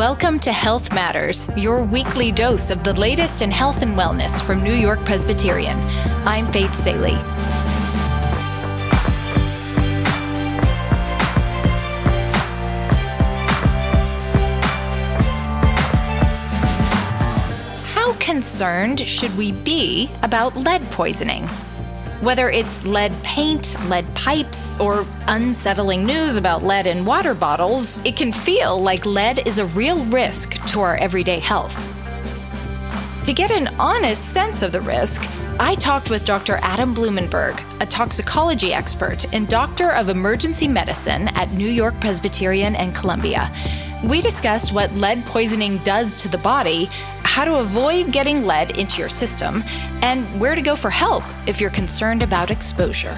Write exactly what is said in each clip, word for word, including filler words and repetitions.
Welcome to Health Matters, your weekly dose of the latest in health and wellness from New York Presbyterian. I'm Faith Salie. How concerned should we be about lead poisoning? Whether it's lead paint, lead pipes, or unsettling news about lead in water bottles, it can feel like lead is a real risk to our everyday health. To get an honest sense of the risk, I talked with Doctor Adam Blumenberg, a toxicology expert and doctor of emergency medicine at New York Presbyterian and Columbia. We discussed what lead poisoning does to the body, how to avoid getting lead into your system, and where to go for help if you're concerned about exposure.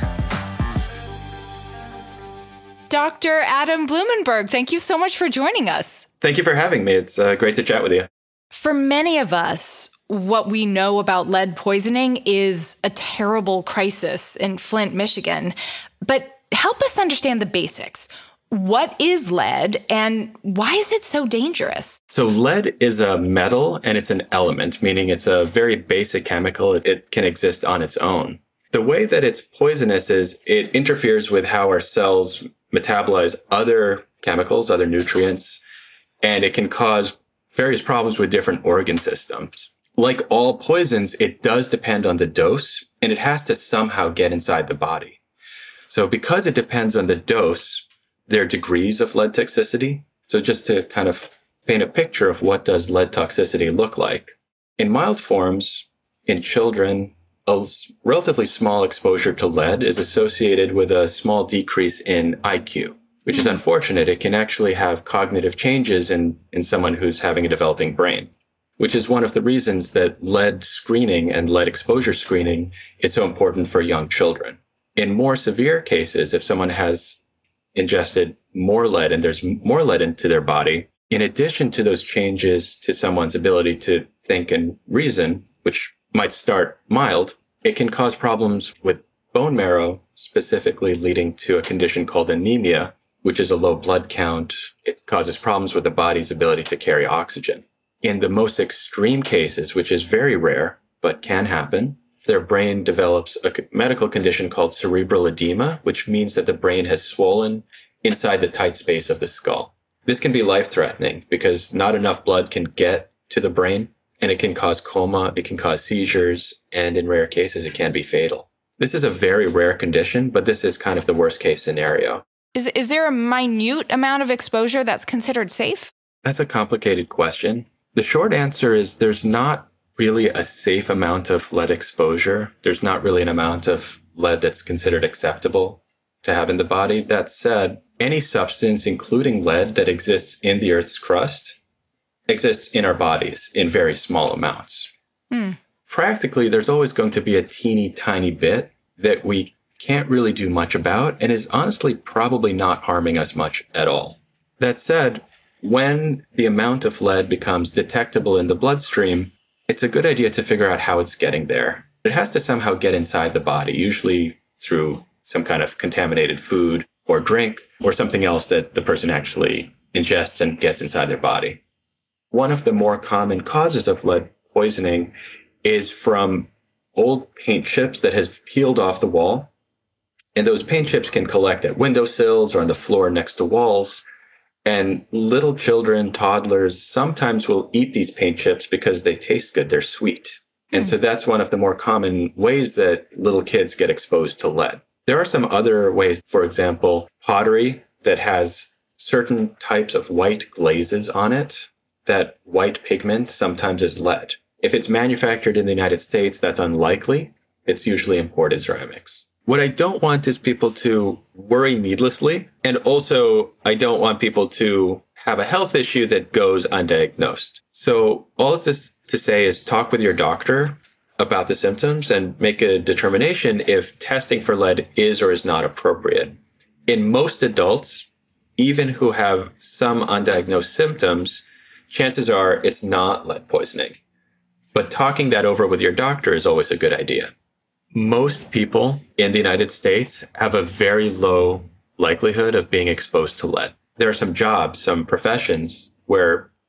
Doctor Adam Blumenberg, thank you so much for joining us. Thank you for having me. It's uh, great to chat with you. For many of us, what we know about lead poisoning is a terrible crisis in Flint, Michigan. But help us understand the basics. What is lead and why is it so dangerous? So lead is a metal and it's an element, meaning it's a very basic chemical. It can exist on its own. The way that it's poisonous is it interferes with how our cells metabolize other chemicals, other nutrients, and it can cause various problems with different organ systems. Like all poisons, it does depend on the dose, and it has to somehow get inside the body. So because it depends on the dose, there are degrees of lead toxicity. So just to kind of paint a picture of what does lead toxicity look like. In mild forms, in children, a relatively small exposure to lead is associated with a small decrease in I Q, which is unfortunate. It can actually have cognitive changes in, in someone who's having a developing brain, which is one of the reasons that lead screening and lead exposure screening is so important for young children. In more severe cases, if someone has ingested more lead and there's more lead into their body, in addition to those changes to someone's ability to think and reason, which might start mild, it can cause problems with bone marrow, specifically leading to a condition called anemia, which is a low blood count. It causes problems with the body's ability to carry oxygen. In the most extreme cases, which is very rare, but can happen, their brain develops a medical condition called cerebral edema, which means that the brain has swollen inside the tight space of the skull. This can be life-threatening because not enough blood can get to the brain, and it can cause coma, it can cause seizures, and in rare cases, it can be fatal. This is a very rare condition, but this is kind of the worst-case scenario. Is, is there a minute amount of exposure that's considered safe? That's a complicated question. The short answer is there's not really a safe amount of lead exposure. There's not really an amount of lead that's considered acceptable to have in the body. That said, any substance, including lead, that exists in the Earth's crust exists in our bodies in very small amounts. Mm. Practically, there's always going to be a teeny tiny bit that we can't really do much about and is honestly probably not harming us much at all. That said, when the amount of lead becomes detectable in the bloodstream, it's a good idea to figure out how it's getting there. It has to somehow get inside the body, usually through some kind of contaminated food or drink or something else that the person actually ingests and gets inside their body. One of the more common causes of lead poisoning is from old paint chips that has peeled off the wall. And those paint chips can collect at windowsills or on the floor next to walls. And little children, toddlers, sometimes will eat these paint chips because they taste good. They're sweet. And so that's one of the more common ways that little kids get exposed to lead. There are some other ways, for example, pottery that has certain types of white glazes on it. That white pigment sometimes is lead. If it's manufactured in the United States, that's unlikely. It's usually imported ceramics. What I don't want is people to worry needlessly. And also, I don't want people to have a health issue that goes undiagnosed. So all this to say is talk with your doctor about the symptoms and make a determination if testing for lead is or is not appropriate. In most adults, even who have some undiagnosed symptoms, chances are it's not lead poisoning. But talking that over with your doctor is always a good idea. Most people in the United States have a very low likelihood of being exposed to lead. There are some jobs, some professions where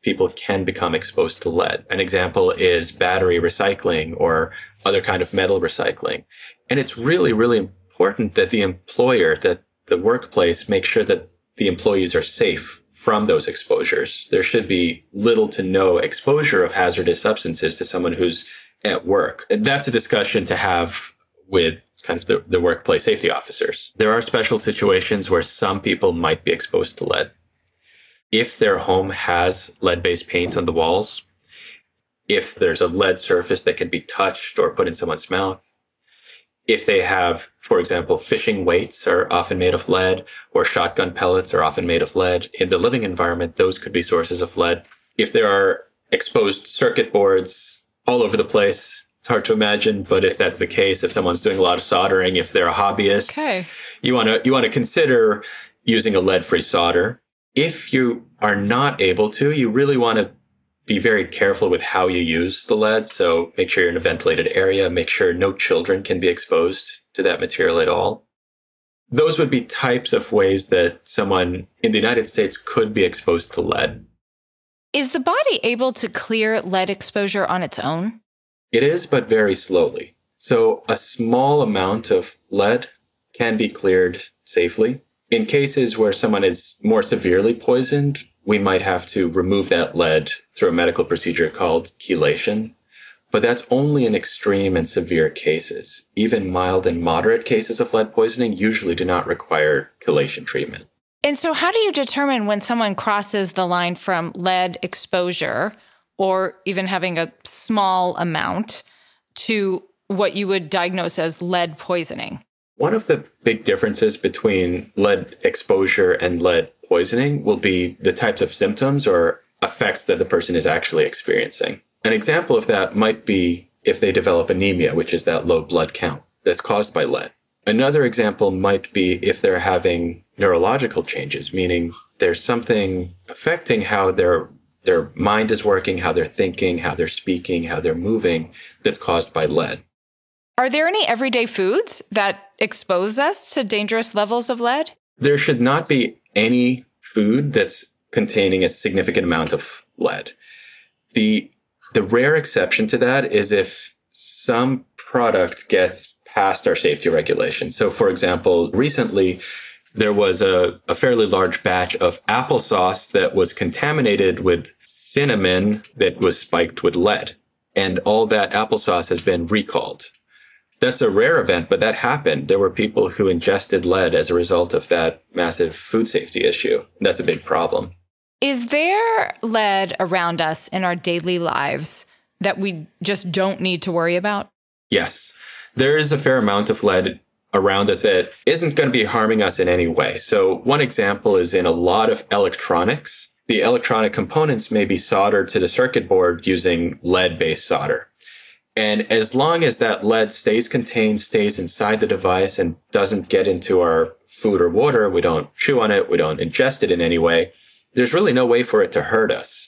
people can become exposed to lead. An example is battery recycling or other kind of metal recycling. And it's really, really important that the employer, that the workplace, make sure that the employees are safe from those exposures. There should be little to no exposure of hazardous substances to someone who's at work. And that's a discussion to have with kind of the, the workplace safety officers. There are special situations where some people might be exposed to lead. If their home has lead-based paint on the walls, if there's a lead surface that can be touched or put in someone's mouth, if they have, for example, fishing weights are often made of lead, or shotgun pellets are often made of lead. In the living environment, those could be sources of lead. If there are exposed circuit boards all over the place, it's hard to imagine, but if that's the case, if someone's doing a lot of soldering, if they're a hobbyist, okay. you want to you want to consider using a lead-free solder. If you are not able to, you really want to be very careful with how you use the lead. So make sure you're in a ventilated area. Make sure no children can be exposed to that material at all. Those would be types of ways that someone in the United States could be exposed to lead. Is the body able to clear lead exposure on its own? It is, but very slowly. So a small amount of lead can be cleared safely. In cases where someone is more severely poisoned, we might have to remove that lead through a medical procedure called chelation. But that's only in extreme and severe cases. Even mild and moderate cases of lead poisoning usually do not require chelation treatment. And so how do you determine when someone crosses the line from lead exposure or even having a small amount to what you would diagnose as lead poisoning? One of the big differences between lead exposure and lead poisoning will be the types of symptoms or effects that the person is actually experiencing. An example of that might be if they develop anemia, which is that low blood count that's caused by lead. Another example might be if they're having neurological changes, meaning there's something affecting how their their mind is working, how they're thinking, how they're speaking, how they're moving, that's caused by lead. Are there any everyday foods that expose us to dangerous levels of lead? There should not be any food that's containing a significant amount of lead. The the rare exception to that is if some product gets past our safety regulations. So, for example, recently there was a, a fairly large batch of applesauce that was contaminated with cinnamon that was spiked with lead. And all that applesauce has been recalled. That's a rare event, but that happened. There were people who ingested lead as a result of that massive food safety issue. That's a big problem. Is there lead around us in our daily lives that we just don't need to worry about? Yes. There is a fair amount of lead around us that isn't going to be harming us in any way. So one example is in a lot of electronics. The electronic components may be soldered to the circuit board using lead-based solder. And as long as that lead stays contained, stays inside the device and doesn't get into our food or water, we don't chew on it, we don't ingest it in any way, there's really no way for it to hurt us.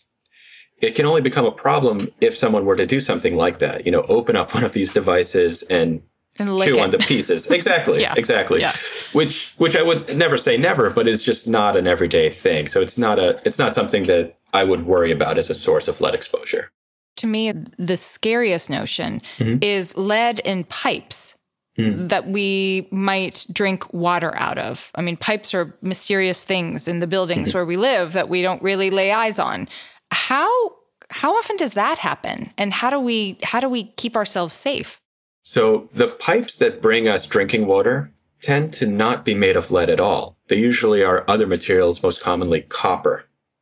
It can only become a problem if someone were to do something like that, you know, open up one of these devices and, and chew it on the pieces. Exactly, yeah. exactly. Yeah. Which which I would never say never, but is just not an everyday thing. So it's not a it's not something that I would worry about as a source of lead exposure. To me, the scariest notion mm-hmm. is lead in pipes mm. that we might drink water out of. I mean, pipes are mysterious things in the buildings mm-hmm. where we live that we don't really lay eyes on. How how often does that happen? And how do we how do we keep ourselves safe? So the pipes that bring us drinking water tend to not be made of lead at all. They usually are other materials, most commonly copper.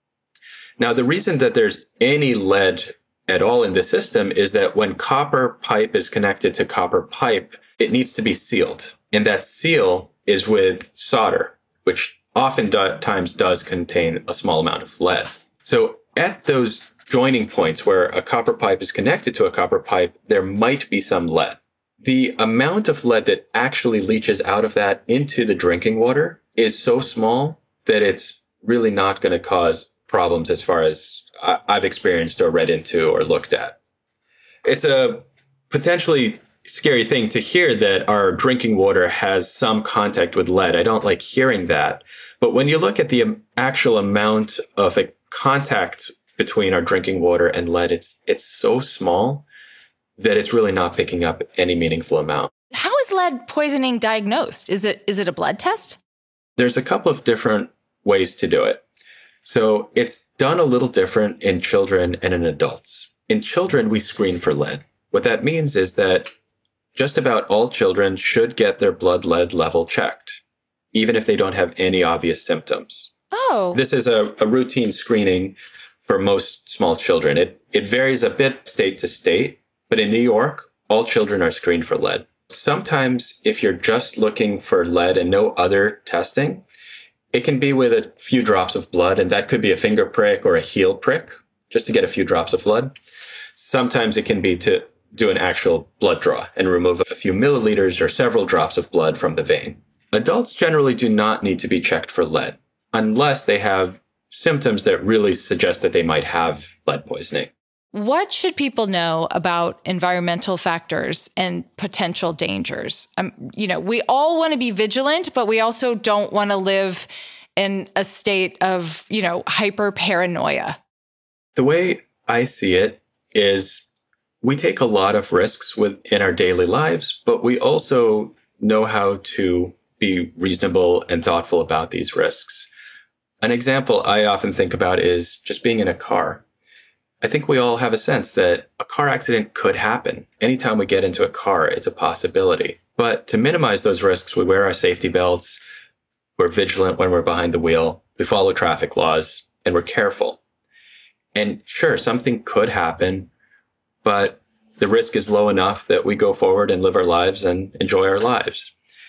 Now, the reason that there's any lead at all in the system is that when copper pipe is connected to copper pipe, it needs to be sealed. And that seal is with solder, which oftentimes does contain a small amount of lead. So at those joining points where a copper pipe is connected to a copper pipe, there might be some lead. The amount of lead that actually leaches out of that into the drinking water is so small that it's really not going to cause problems as far as I've experienced or read into or looked at. It's a potentially scary thing to hear that our drinking water has some contact with lead. I don't like hearing that. But when you look at the actual amount of a contact between our drinking water and lead, it's it's so small that it's really not picking up any meaningful amount. How is lead poisoning diagnosed? Is it is it a blood test? There's a couple of different ways to do it. So it's done a little different in children and in adults. In children, we screen for lead. What that means is that just about all children should get their blood lead level checked, even if they don't have any obvious symptoms. Oh. This is a, a routine screening for most small children. It, it varies a bit state to state, but in New York, all children are screened for lead. Sometimes if you're just looking for lead and no other testing, it can be with a few drops of blood, and that could be a finger prick or a heel prick, just to get a few drops of blood. Sometimes it can be to do an actual blood draw and remove a few milliliters or several drops of blood from the vein. Adults generally do not need to be checked for lead unless they have symptoms that really suggest that they might have lead poisoning. What should people know about environmental factors and potential dangers? Um, you know, we all want to be vigilant, but we also don't want to live in a state of, you know, hyper paranoia. The way I see it is we take a lot of risks within our daily lives, but we also know how to be reasonable and thoughtful about these risks. An example I often think about is just being in a car. I think we all have a sense that a car accident could happen. Anytime we get into a car, it's a possibility. But to minimize those risks, we wear our safety belts, we're vigilant when we're behind the wheel, we follow traffic laws, and we're careful. And sure, something could happen, but the risk is low enough that we go forward and live our lives and enjoy our lives.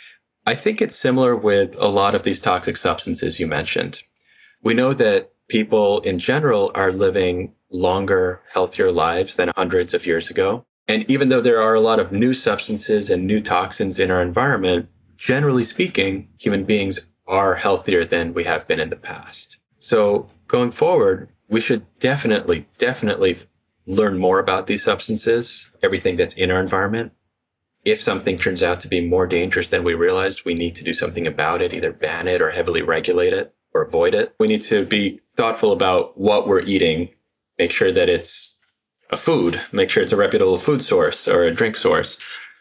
I think it's similar with a lot of these toxic substances you mentioned. We know that people in general are living longer, healthier lives than hundreds of years ago. And even though there are a lot of new substances and new toxins in our environment, generally speaking, human beings are healthier than we have been in the past. So going forward, we should definitely, definitely learn more about these substances, everything that's in our environment. If something turns out to be more dangerous than we realized, we need to do something about it, either ban it or heavily regulate it or avoid it. We need to be thoughtful about what we're eating, make sure that it's a food, make sure it's a reputable food source or a drink source,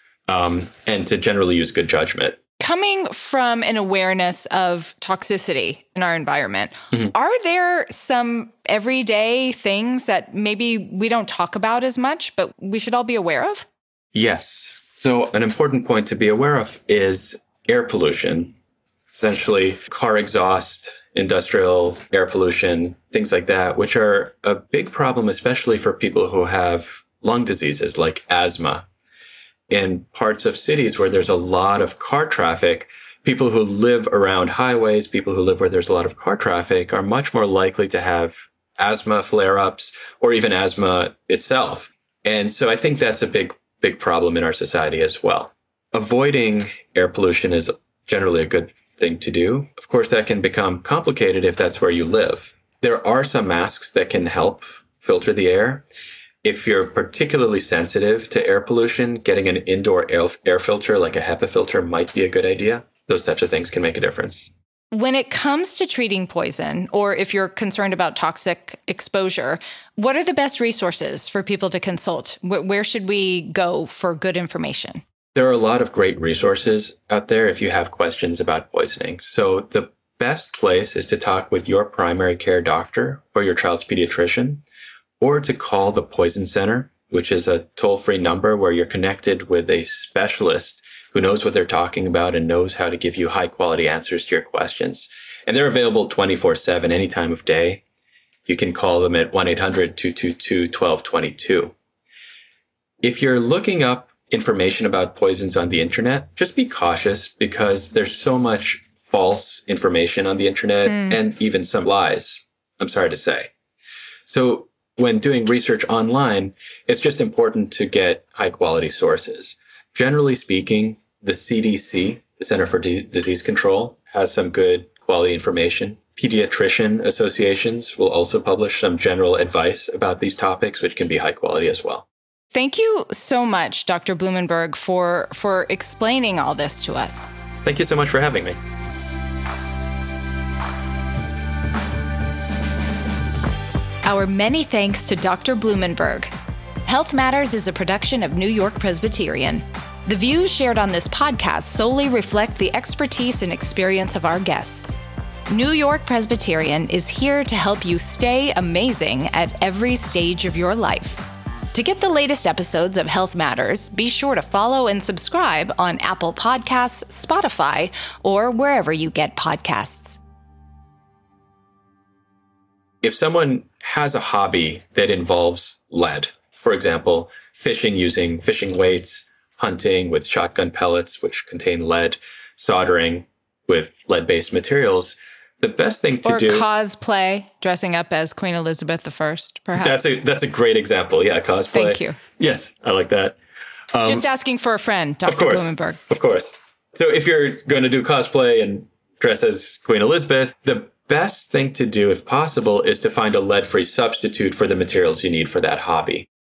um, and to generally use good judgment. Coming from an awareness of toxicity in our environment, mm-hmm. are there some everyday things that maybe we don't talk about as much, but we should all be aware of? Yes. So an important point to be aware of is air pollution, essentially car exhaust, industrial air pollution, things like that, which are a big problem, especially for people who have lung diseases like asthma. In parts of cities where there's a lot of car traffic, people who live around highways, people who live where there's a lot of car traffic are much more likely to have asthma flare-ups or even asthma itself. And so I think that's a big, big problem in our society as well. Avoiding air pollution is generally a good thing to do. Of course, that can become complicated if that's where you live. There are some masks that can help filter the air. If you're particularly sensitive to air pollution, getting an indoor air, air filter like a HEPA filter might be a good idea. Those types of things can make a difference. When it comes to treating poison, or if you're concerned about toxic exposure, what are the best resources for people to consult? Where should we go for good information? There are a lot of great resources out there if you have questions about poisoning. So the best place is to talk with your primary care doctor or your child's pediatrician, or to call the Poison Center, which is a toll-free number where you're connected with a specialist who knows what they're talking about and knows how to give you high-quality answers to your questions. And they're available twenty-four seven, any time of day. You can call them at one eight hundred two two two one two two two. If you're looking up information about poisons on the internet, just be cautious because there's so much false information on the internet mm. and even some lies, I'm sorry to say. So when doing research online, it's just important to get high quality sources. Generally speaking, the C D C, the Center for D- Disease Control, has some good quality information. Pediatrician associations will also publish some general advice about these topics, which can be high quality as well. Thank you so much, Doctor Blumenberg, for, for explaining all this to us. Thank you so much for having me. Our many thanks to Doctor Blumenberg. Health Matters is a production of New York Presbyterian. The views shared on this podcast solely reflect the expertise and experience of our guests. New York Presbyterian is here to help you stay amazing at every stage of your life. To get the latest episodes of Health Matters, be sure to follow and subscribe on Apple Podcasts, Spotify, or wherever you get podcasts. If someone has a hobby that involves lead, for example, fishing using fishing weights, hunting with shotgun pellets, which contain lead, soldering with lead-based materials, the best thing to or do... Or cosplay, dressing up as Queen Elizabeth the First, perhaps. That's a that's a great example. Yeah, cosplay. Thank you. Yes, I like that. Um, Just asking for a friend, Doctor Of course, Blumenberg. Of course. So if you're going to do cosplay and dress as Queen Elizabeth, the best thing to do, if possible, is to find a lead-free substitute for the materials you need for that hobby.